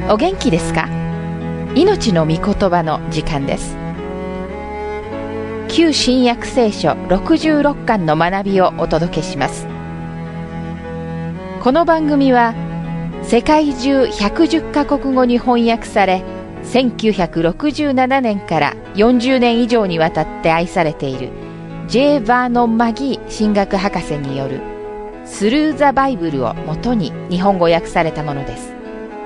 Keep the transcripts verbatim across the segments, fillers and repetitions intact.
お元気ですか？命の御言葉の時間です。旧新約聖書ろくじゅうろっかんの学びをお届けします。この番組は世界中ひゃくじゅっかこくごに翻訳され、せんきゅうひゃくろくじゅうななねんからよんじゅうねん以上にわたって愛されている J. バーノン・マギー神学博士によるスルー・ザ・バイブルをもとに日本語訳されたものです。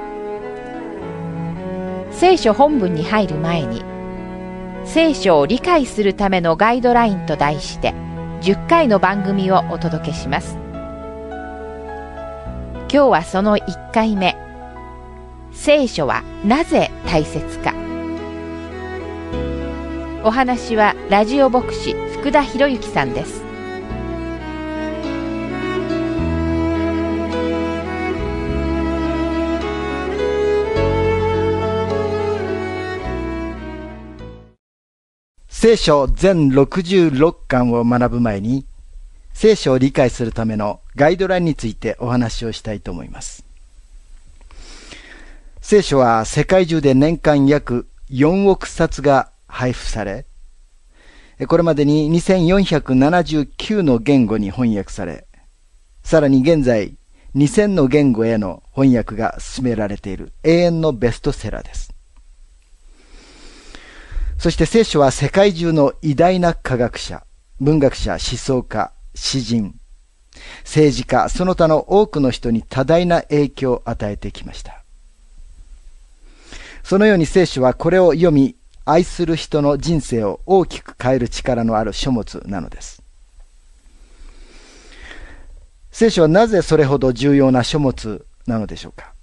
聖書本文に入る前に、聖書を理解するためのガイドラインと題してじゅっかいの番組をお届けします。今日はそのいっかいめ、聖書はなぜ大切か。お話はラジオ牧師福田博之さんです。 聖書全ろくじゅうろっかんを学ぶ前に、聖書を理解するためのガイドラインについてお話をしたいと思います。聖書は世界中で年間約よんおくさつが配布され、これまでににせんよんひゃくななじゅうきゅうの言語に翻訳され、さらに現在にせんの言語への翻訳が進められている永遠のベストセラーです。そして聖書は世界中の偉大な科学者、文学者、思想家、詩人、政治家、その他の多くの人に多大な影響を与えてきました。そのように聖書はこれを読み、愛する人の人生を大きく変える力のある書物なのです。聖書はなぜそれほど重要な書物なのでしょうか。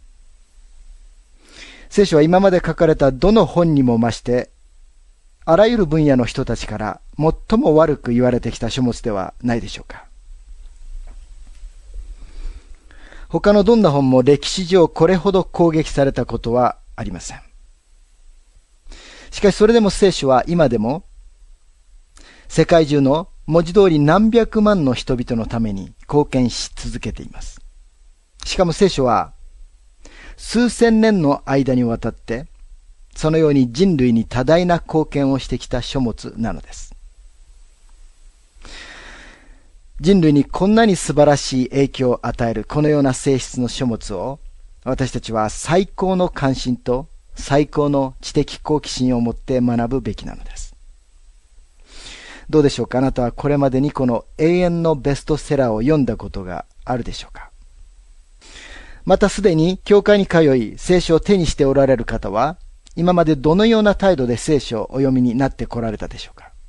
聖書は今まで書かれたどの本にも増して、あらゆる分野の人たちから最も悪く言われてきた書物ではないでしょうか。他のどんな本も歴史上これほど攻撃されたことはありません。しかしそれでも聖書は今でも世界中の文字通り何百万の人々のために貢献し続けています。しかも聖書は数千年の間にわたってそのように人類に多大な貢献をしてきた書物なのです。人類にこんなに素晴らしい影響を与えるこのような性質の書物を私たちは最高の関心と最高の知的好奇心を持って学ぶべきなのです。どうでしょうか。あなたはこれまでにこの永遠のベストセラーを読んだことがあるでしょうか。またすでに教会に通い聖書を手にしておられる方は今までどのような態度で聖書をお読みになってこられたでしょうか。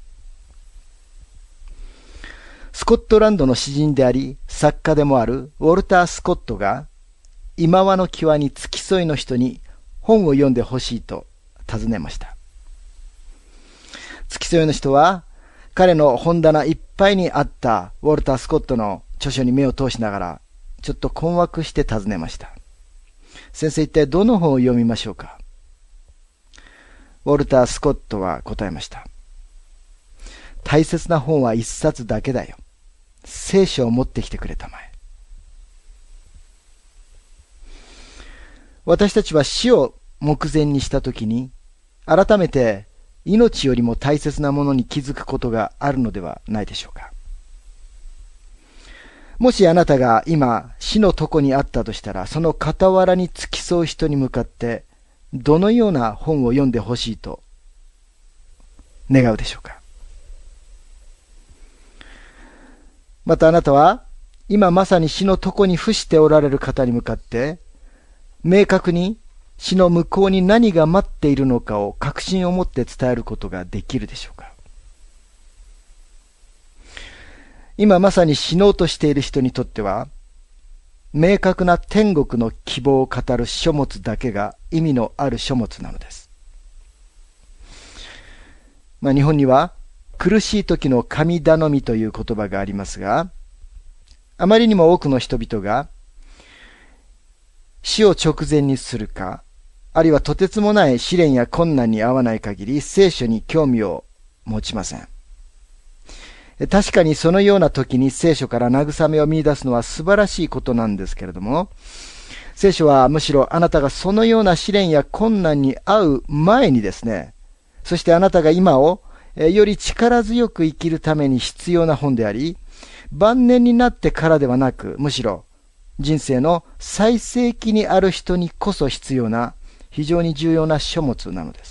スコットランドの詩人であり作家でもあるウォルター・スコットが今和の際に付き添いの人に本を読んでほしいと尋ねました。付き添いの人は彼の本棚いっぱいにあったウォルター・スコットの著書に目を通しながらちょっと困惑して尋ねました。先生、一体どの本を読みましょうか。ウォルター・スコットは答えました。大切な本は一冊だけだよ。聖書を持ってきてくれたまえ。私たちは死を目前にしたときに、改めて命よりも大切なものに気づくことがあるのではないでしょうか。もしあなたが今死の床にあったとしたら、その傍らに付き添う人に向かって、どのような本を読んでほしいと願うでしょうか。またあなたは今まさに死の床に伏しておられる方に向かって明確に死の向こうに何が待っているのかを確信を持って伝えることができるでしょうか。今まさに死のうとしている人にとっては明確な天国の希望を語る書物だけが意味のある書物なのです。まあ、日本には苦しい時の神頼みという言葉がありますが、あまりにも多くの人々が死を直前にするか、あるいはとてつもない試練や困難に遭わない限り聖書に興味を持ちません。確かにそのような時に聖書から慰めを見出すのは素晴らしいことなんですけれども、 聖書はむしろあなたがそのような試練や困難に遭う前にですね、そしてあなたが今をより力強く生きるために必要な本であり、晩年になってからではなく、むしろ人生の最盛期にある人にこそ必要な非常に重要な書物なのです。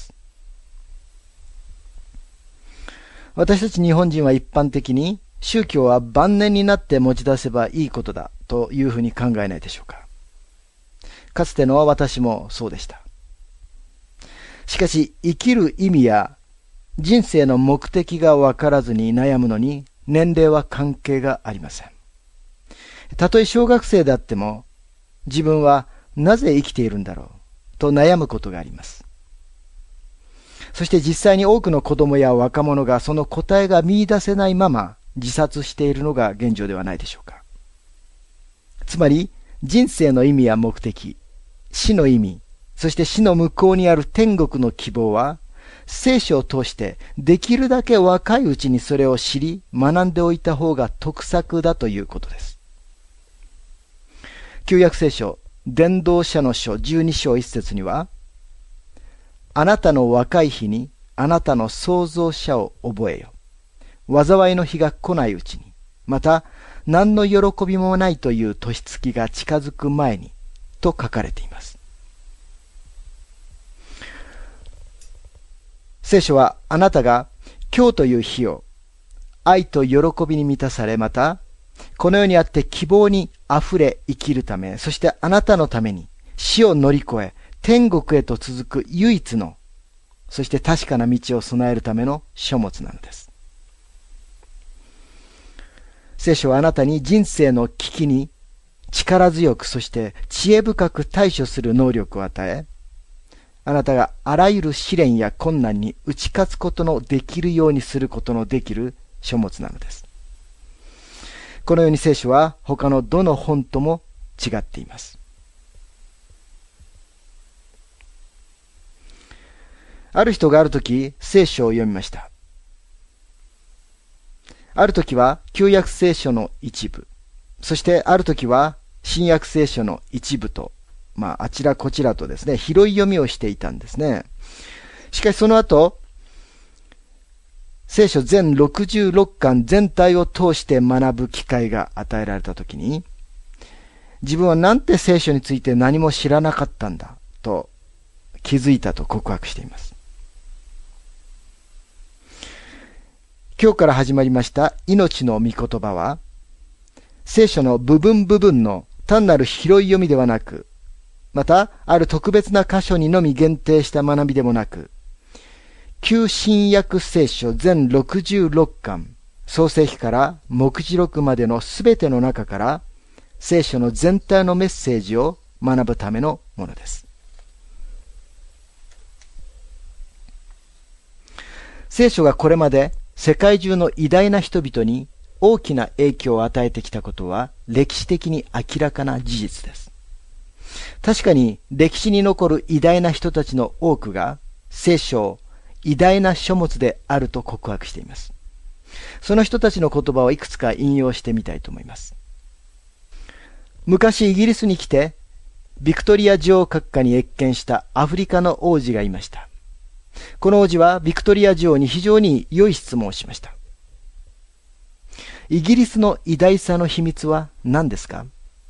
私たち日本人は一般的に宗教は晩年になって持ち出せばいいことだというふうに考えないでしょうか。かつての私もそうでした。しかし生きる意味や人生の目的がわからずに悩むのに年齢は関係がありません。たとえ小学生であっても自分はなぜ生きているんだろうと悩むことがあります。そして実際に多くの子供や若者がその答えが見出せないまま自殺しているのが現状ではないでしょうか。つまり人生の意味や目的、死の意味、そして死の向こうにある天国の希望は聖書を通してできるだけ若いうちにそれを知り学んでおいた方が得策だということです。旧約聖書伝道者の書じゅうに章いち節には、あなたの若い日にあなたの創造者を覚えよ。災いの日が来ないうちに、また何の喜びもないという年月が近づく前に、と書かれています。聖書はあなたが今日という日を愛と喜びに満たされ、またこの世にあって希望にあふれ生きるため、そしてあなたのために死を乗り越え天国へと続く唯一の、そして確かな道を備えるための書物なのです。聖書はあなたに人生の危機に力強く、そして知恵深く対処する能力を与え、あなたがあらゆる試練や困難に打ち勝つことのできるようにすることのできる書物なのです。このように聖書は他のどの本とも違っています。ある人があるとき聖書を読みました。あるときは旧約聖書の一部、そしてあるときは新約聖書の一部と、まああちらこちらとですね、広い読みをしていたんですね。しかしその後、聖書全ろくじゅうろっかん全体を通して学ぶ機会が与えられたときに、自分はなんて聖書について何も知らなかったんだと気づいたと告白しています。今日から始まりました命の御言葉は、聖書の部分部分の単なる広い読みではなく、またある特別な箇所にのみ限定した学びでもなく、旧新約聖書全ろくじゅうろっかん、創世記から黙示録までのすべての中から、聖書の全体のメッセージを学ぶためのものです。聖書がこれまで世界中の偉大な人々に大きな影響を与えてきたことは歴史的に明らかな事実です。確かに歴史に残る偉大な人たちの多くが聖書を偉大な書物であると告白しています。その人たちの言葉をいくつか引用してみたいと思います。昔イギリスに来てビクトリア女王閣下に謁見したアフリカの王子がいました。この王子はビクトリア女王に非常に良い質問をしました。イギリスの偉大さの秘密は何ですか？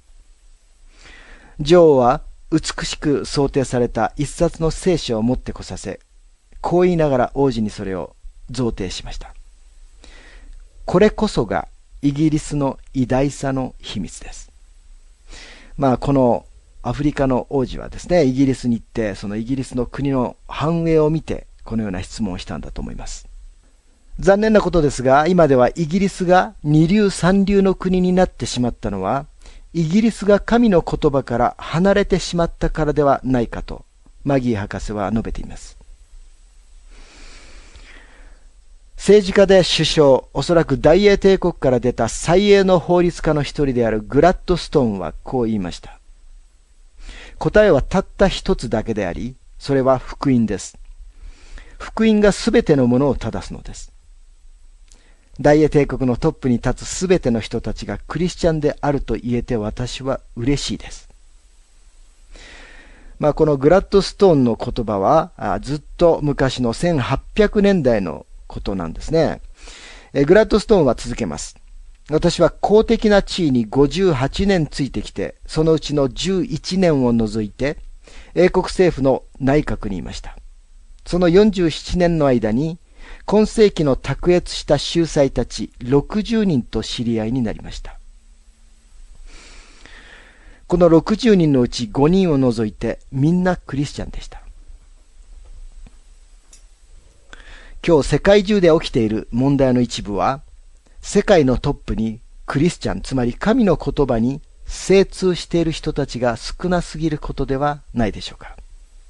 女王は美しく想定された一冊の聖書を持ってこさせ、こう言いながら王子にそれを贈呈しました。これこそがイギリスの偉大さの秘密です。まあこのアフリカの王子はですね、イギリスに行って、そのイギリスの国の繁栄を見て、このような質問をしたんだと思います。残念なことですが、今ではイギリスが二流三流の国になってしまったのは、イギリスが神の言葉から離れてしまったからではないかと、マギー博士は述べています。政治家で首相、おそらく大英帝国から出た最英の法律家の一人であるグラッドストーンはこう言いました。答えはたった一つだけであり、それは福音です。福音がすべてのものを正すのです。大英帝国のトップに立つすべての人たちがクリスチャンであると言えて私は嬉しいです。 まあ、このグラッドストーンの言葉はあずっと昔のせんはっぴゃくねんだいのことなんですね。えグラッドストーンは続けます。私は公的な地位にごじゅうはちねんついてきて、そのうちのじゅういちねんを除いて、英国政府の内閣にいました。そのよんじゅうななねんの間に、今世紀の卓越した秀才たちろくじゅうにんと知り合いになりました。このろくじゅうにんのうちごにんを除いてみんなクリスチャンでした。今日世界中で起きている問題の一部は、世界のトップにクリスチャン、つまり神の言葉に精通している人たちが少なすぎることではないでしょうか。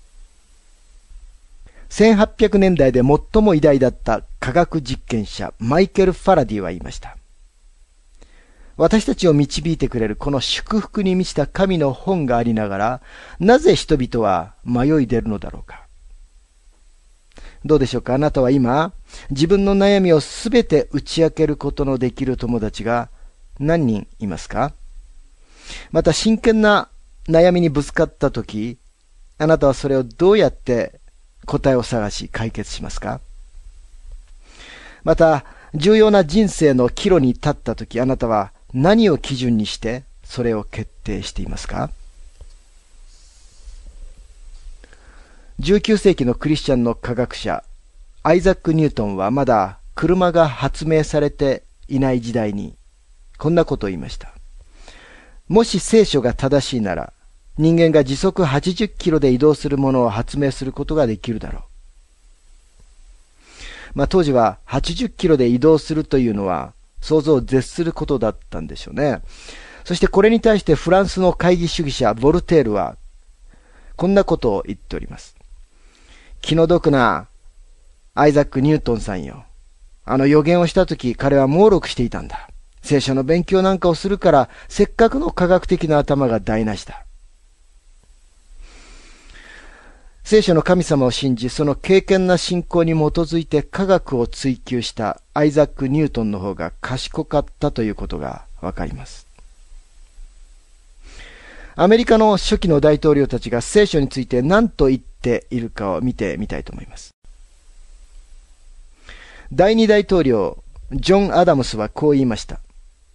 せんはっぴゃくねんだいで最も偉大だった科学実験者マイケル・ファラディは言いました。私たちを導いてくれるこの祝福に満ちた神の本がありながら、なぜ人々は迷い出るのだろうか。どうでしょうか。あなたは今、自分の悩みをすべて打ち明けることのできる友達が何人いますか。また真剣な悩みにぶつかったとき、あなたはそれをどうやって答えを探し解決しますか。また重要な人生の岐路に立ったとき、あなたは何を基準にしてそれを決定していますか。じゅうきゅうせいきのクリスチャンの科学者アイザック・ニュートンはまだ車が発明されていない時代にこんなことを言いました。もし聖書が正しいなら、人間が時速はちじゅっキロで移動するものを発明することができるだろう。まあ当時ははちじゅっキロで移動するというのは想像を絶することだったんでしょうね。そしてこれに対してフランスの懐疑主義者ボルテールはこんなことを言っております。気の毒なアイザック・ニュートンさんよ。あの予言をしたとき彼は猛録していたんだ。聖書の勉強なんかをするからせっかくの科学的な頭が台無しだ。聖書の神様を信じ、その敬虔な信仰に基づいて科学を追求したアイザック・ニュートンの方が賢かったということがわかります。アメリカの初期の大統領たちが聖書について何と言っているかを見てみたいと思います。第二大統領ジョン・アダムスはこう言いました。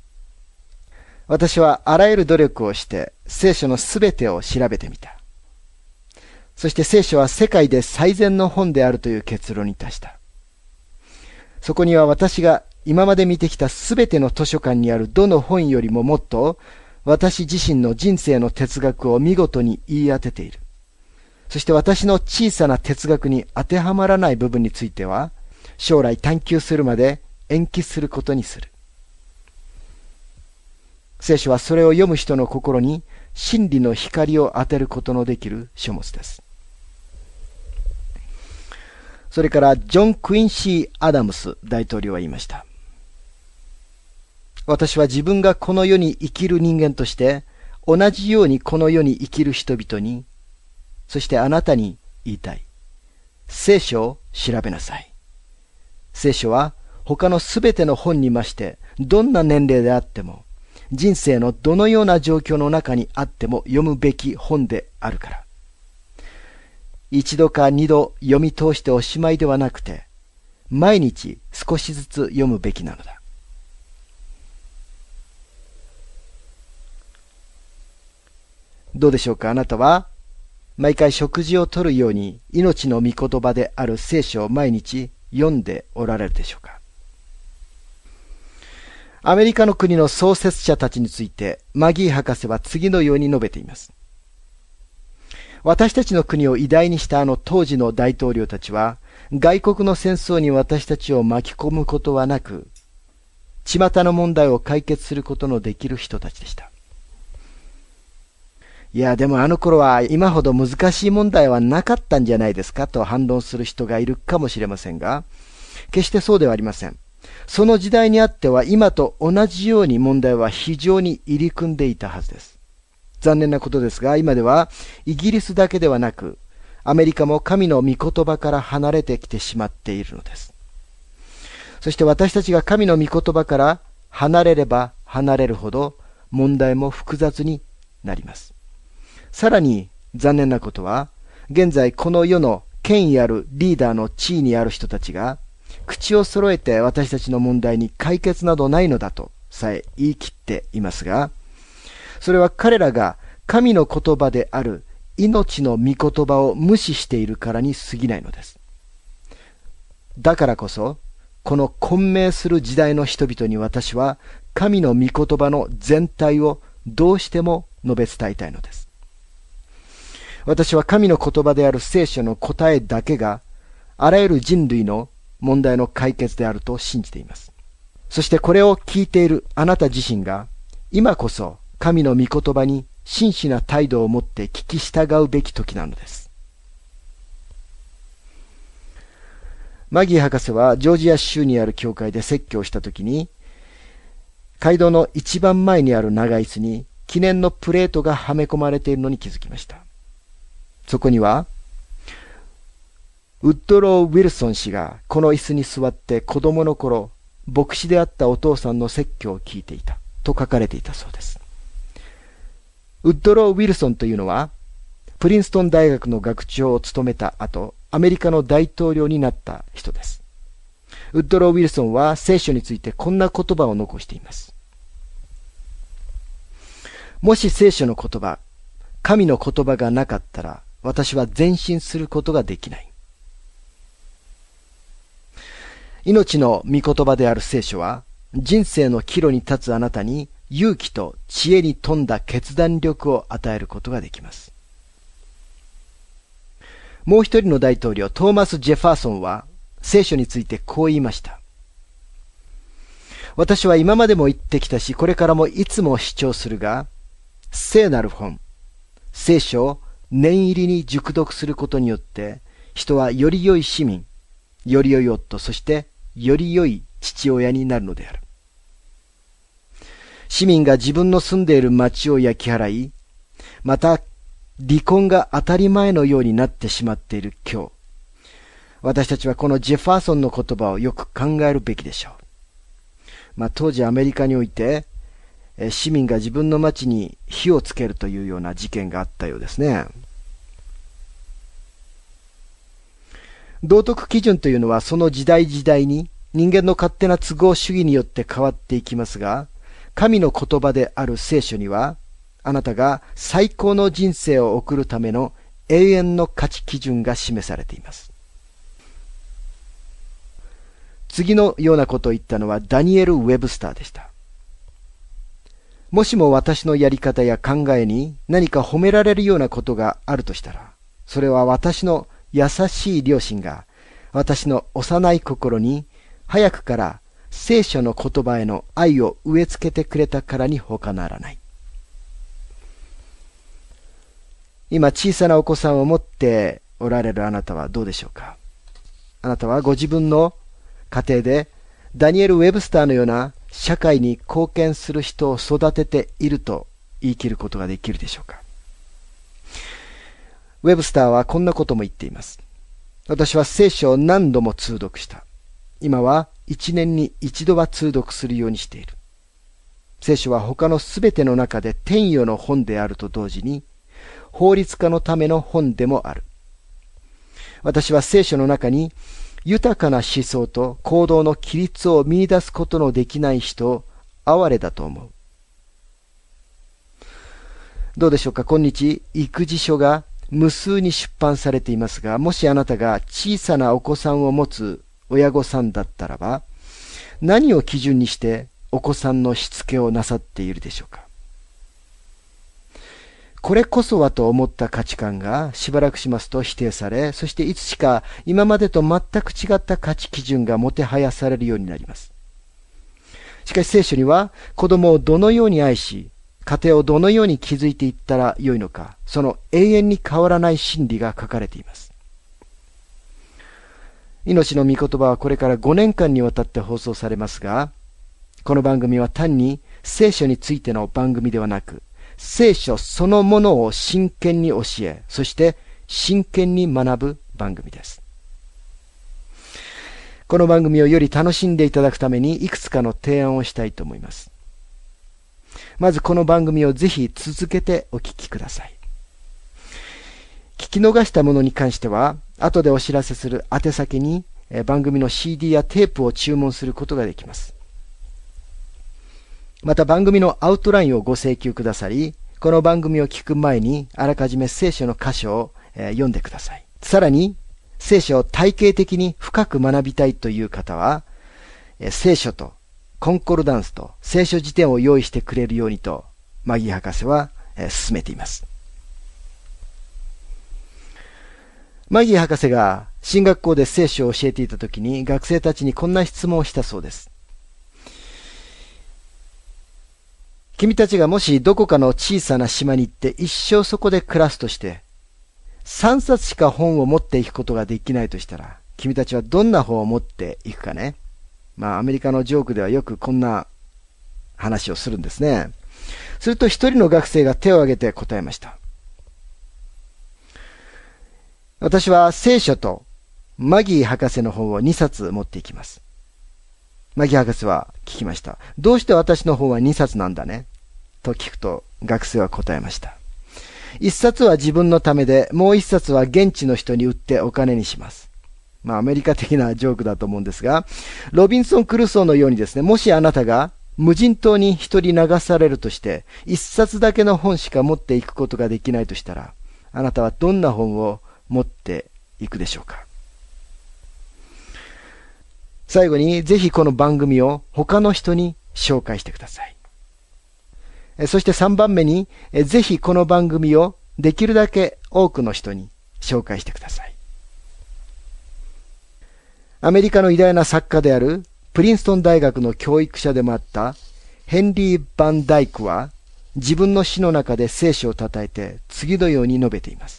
私はあらゆる努力をして聖書のすべてを調べてみた。そして聖書は世界で最善の本であるという結論に達した。そこには私が今まで見てきたすべての図書館にあるどの本よりももっと私自身の人生の哲学を見事に言い当てている。そして私の小さな哲学に当てはまらない部分については将来探求するまで延期することにする。聖書はそれを読む人の心に真理の光を当てることのできる書物です。それからジョン・クインシー・アダムス大統領は言いました。私は自分がこの世に生きる人間として同じようにこの世に生きる人々に、そしてあなたに言いたい。聖書を調べなさい。聖書は他のすべての本に増してどんな年齢であっても人生のどのような状況の中にあっても読むべき本であるから。一度か二度読み通しておしまいではなくて、毎日少しずつ読むべきなのだ。どうでしょうか。あなたは毎回食事をとるように命の御言葉である聖書を毎日読んでおられるでしょうか。アメリカの国の創設者たちについてマギー博士は次のように述べています。私たちの国を偉大にしたあの当時の大統領たちは外国の戦争に私たちを巻き込むことはなく、巷の問題を解決することのできる人たちでした。いやでもあの頃は今ほど難しい問題はなかったんじゃないですかと反論する人がいるかもしれませんが、決してそうではありません。その時代にあっては今と同じように問題は非常に入り組んでいたはずです。残念なことですが、今ではイギリスだけではなくアメリカも神の御言葉から離れてきてしまっているのです。そして私たちが神の御言葉から離れれば離れるほど問題も複雑になります。さらに残念なことは、現在この世の権威あるリーダーの地位にある人たちが、口を揃えて私たちの問題に解決などないのだとさえ言い切っていますが、それは彼らが神の言葉である命の御言葉を無視しているからに過ぎないのです。だからこそ、この混迷する時代の人々に私は神の御言葉の全体をどうしても述べ伝えたいのです。私は神の言葉である聖書の答えだけがあらゆる人類の問題の解決であると信じています。そしてこれを聞いているあなた自身が今こそ神の御言葉に真摯な態度を持って聞き従うべき時なのです。マギー博士はジョージア州にある教会で説教をしたときに、街道の一番前にある長椅子に記念のプレートがはめ込まれているのに気づきました。そこには、ウッドロー・ウィルソン氏がこの椅子に座って子供の頃、牧師であったお父さんの説教を聞いていたと書かれていたそうです。ウッドロー・ウィルソンというのは、プリンストン大学の学長を務めた後、アメリカの大統領になった人です。ウッドロー・ウィルソンは聖書についてこんな言葉を残しています。もし聖書の言葉、神の言葉がなかったら、私は前進することができない。命の御言葉である聖書は、人生の岐路に立つあなたに勇気と知恵に富んだ決断力を与えることができます。もう一人の大統領、トーマス・ジェファーソンは、聖書についてこう言いました。私は今までも言ってきたし、これからもいつも主張するが、聖なる本、聖書を念入りに熟読することによって、人はより良い市民、より良い夫、そしてより良い父親になるのである。市民が自分の住んでいる町を焼き払い、また離婚が当たり前のようになってしまっている今日、私たちはこのジェファーソンの言葉をよく考えるべきでしょう。まあ、当時アメリカにおいて、市民が自分の町に火をつけるというような事件があったようですね。道徳基準というのはその時代時代に人間の勝手な都合主義によって変わっていきますが、神の言葉である聖書には、あなたが最高の人生を送るための永遠の価値基準が示されています。次のようなことを言ったのはダニエル・ウェブスターでした。もしも私のやり方や考えに何か褒められるようなことがあるとしたら、それは私の優しい両親が私の幼い心に早くから聖書の言葉への愛を植え付けてくれたからに他ならない。今小さなお子さんを持っておられるあなたはどうでしょうか。あなたはご自分の家庭でダニエル・ウェブスターのような社会に貢献する人を育てていると言い切ることができるでしょうか。ウェブスターはこんなことも言っています。私は聖書を何度も通読した。今は一年に一度は通読するようにしている。聖書は他のすべての中で天与の本であると同時に、法律家のための本でもある。私は聖書の中に豊かな思想と行動の規律を見出すことのできない人を哀れだと思う。どうでしょうか。今日育児書が無数に出版されていますが、もしあなたが小さなお子さんを持つ親御さんだったらば、何を基準にしてお子さんのしつけをなさっているでしょうか。これこそはと思った価値観がしばらくしますと否定され、そしていつしか今までと全く違った価値基準がもてはやされるようになります。しかし聖書には子供をどのように愛し、家庭をどのように築いていったらよいのか、その永遠に変わらない真理が書かれています。命の御言葉はこれからごねんかんにわたって放送されますが、この番組は単に聖書についての番組ではなく、聖書そのものを真剣に教え、そして真剣に学ぶ番組です。この番組をより楽しんでいただくためにいくつかの提案をしたいと思います。まずこの番組をぜひ続けてお聞きください。 聞き逃したものに関しては、後でお知らせする宛先に番組の シーディー やテープを注文することができます。また番組のアウトラインをご請求くださり、この番組を聞く前にあらかじめ聖書の箇所を読んでください。さらに、聖書を体系的に深く学びたいという方は、聖書とコンコルダンスと聖書辞典を用意してくれるようにと、マギー博士は勧めています。マギー博士が進学校で聖書を教えていたときに、学生たちにこんな質問をしたそうです。君たちがもしどこかの小さな島に行って一生そこで暮らすとして、三冊しか本を持っていくことができないとしたら、君たちはどんな本を持っていくかね。まあアメリカのジョークではよくこんな話をするんですね。すると一人の学生が手を挙げて答えました。私は聖書とマギー博士の本をにさつ持っていきます。マギー博士は聞きました。どうして私の本はにさつなんだねと聞くと、学生は答えました。いっさつは自分のためで、もういっさつは現地の人に売ってお金にします。まあアメリカ的なジョークだと思うんですが、ロビンソン・クルソーのようにですね、もしあなたが無人島に一人流されるとして、いっさつだけの本しか持っていくことができないとしたら、あなたはどんな本を持っていくでしょうか。最後に、ぜひこの番組を他の人に紹介してください。そしてさんばんめに、ぜひこの番組をできるだけ多くの人に紹介してください。アメリカの偉大な作家であるプリンストン大学の教育者でもあったヘンリー・バンダイクは、自分の詩の中で聖書をたたえて次のように述べています。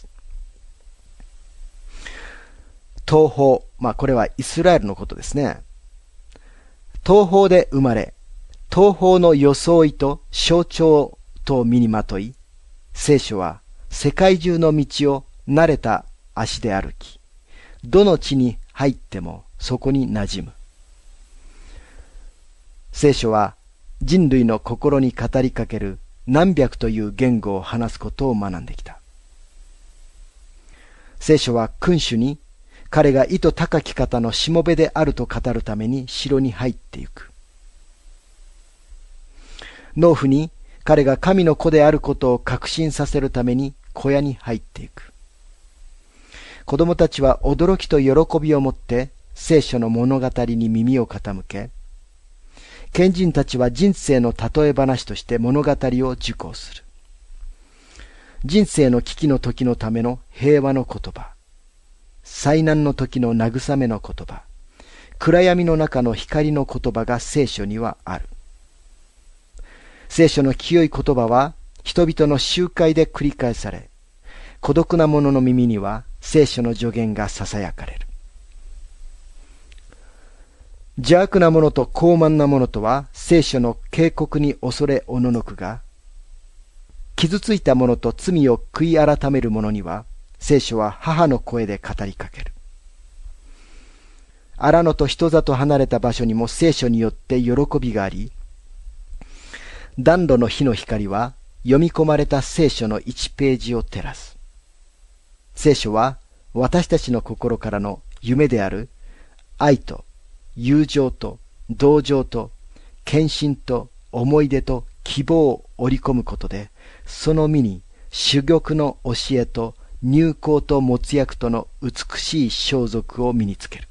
東方、まあこれはイスラエルのことですね。東方で生まれ、東方の装いと象徴と身にまとい、聖書は世界中の道を慣れた足で歩き、どの地に入ってもそこに馴染む。聖書は人類の心に語りかける何百という言語を話すことを学んできた。聖書は君主に彼が意図高き方のしもべであると語るために城に入ってゆく。農夫に彼が神の子であることを確信させるために小屋に入っていく。子供たちは驚きと喜びを持って聖書の物語に耳を傾け、賢人たちは人生の例え話として物語を受講する。人生の危機の時のための平和の言葉、災難の時の慰めの言葉、暗闇の中の光の言葉が聖書にはある。聖書の清い言葉は人々の集会で繰り返され、孤独な者の耳には聖書の助言が囁かれる。邪悪な者と高慢な者とは聖書の警告に恐れおののくが、傷ついた者と罪を悔い改める者には聖書は母の声で語りかける。荒野と人里離れた場所にも聖書によって喜びがあり、暖炉の火の光は読み込まれた聖書のいちページを照らす。聖書は私たちの心からの夢である愛と友情と同情と献身と思い出と希望を織り込むことで、その身に珠玉の教えと入香と没薬との美しい装束を身につける。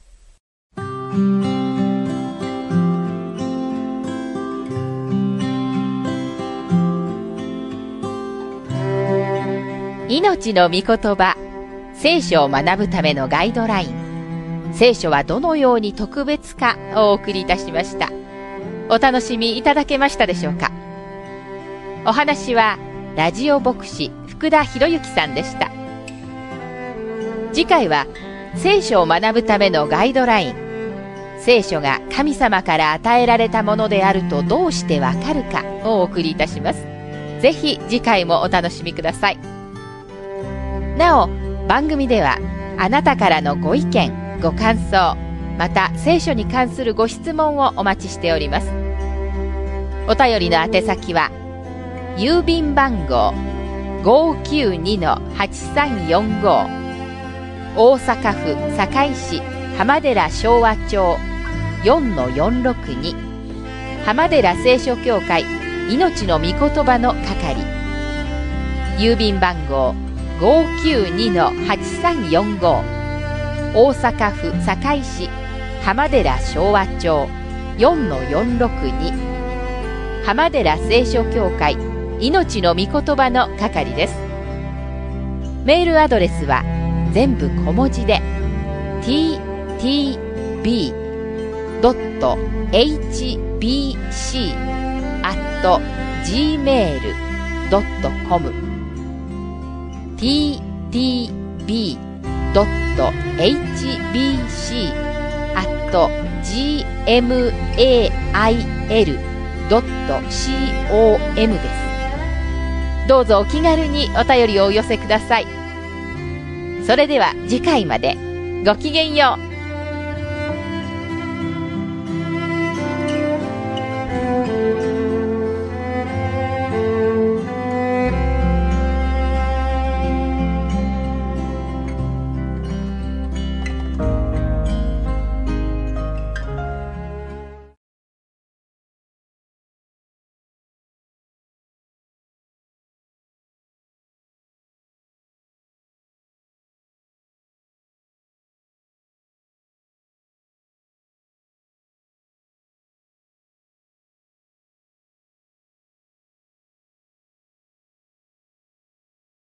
命の御言葉、聖書を学ぶためのガイドライン、聖書はどのように特別かをお送りいたしました。お楽しみいただけましたでしょうか。お話はラジオ牧師福田博之さんでした。次回は聖書を学ぶためのガイドライン、聖書が神様から与えられたものであるとどうしてわかるかをお送りいたします。ぜひ次回もお楽しみください。なお、番組ではあなたからのご意見、ご感想、また聖書に関するご質問をお待ちしております。お便りの宛先は郵便番号ごーきゅうにのはちさんよんご、大阪府堺市浜寺昭和町 よんのよんろくに、浜寺聖書協会命の御言葉の係。郵便番号 ごーきゅうにのはちさんよんご、大阪府堺市浜寺昭和町 よんのよんろくに、浜寺聖書協会命の御言葉の係です。メールアドレスは全部小文字で ティーティービードットエイチビーシーアットジーメールドットコム ティーティービードットエイチビーシーアットジーエムエーアイエルドットコム です。どうぞお気軽にお便りをお寄せください。それでは次回までごきげんよう。